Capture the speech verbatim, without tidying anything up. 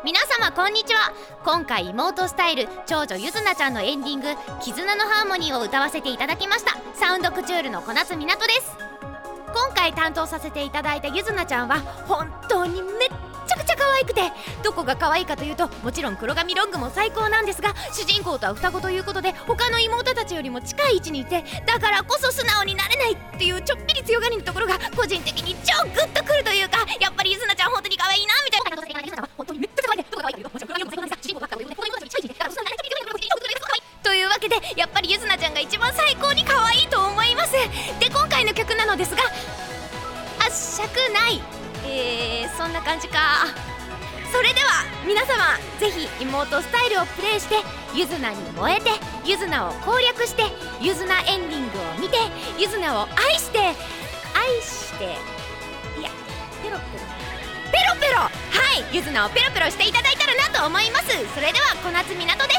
皆様こんにちは。今回妹スタイル長女ゆずなちゃんのエンディング絆のハーモニーを歌わせていただきました。サウンドクチュールの小夏みなとです。今回担当させていただいたゆずなちゃんは本当にめっちゃくちゃ可愛くて、どこが可愛いかというと、もちろん黒髪ロングも最高なんですが、主人公とは双子ということで他の妹たちよりも近い位置にいて、だからこそ素直になれないっていうちょっぴり強がりのところが個人的に超グッとくるというか、やっぱりゆずなちゃん本当に可愛いなみたいな。本当にめっちゃ可愛いね。どこが可愛いかというと、もちろん黒髪ロングも最高なんですが、主人公とは双子ということで他の妹たちよりも近い位置にいて、だからそんなになれないというわけで、やっぱりゆずなちゃんが一番最高に可愛いと思います。で、今回の曲なのですが、あっしゃくない、えー、そんな感じか。それでは皆様ぜひ妹スタイルをプレイして、ゆずなに燃えて、ゆずなを攻略して、ゆずなエンディングを見て、ゆずなを愛して愛していやペロペロペロペロはいゆずなをペロペロしていただいたらなと思います。それでは小夏みなとです。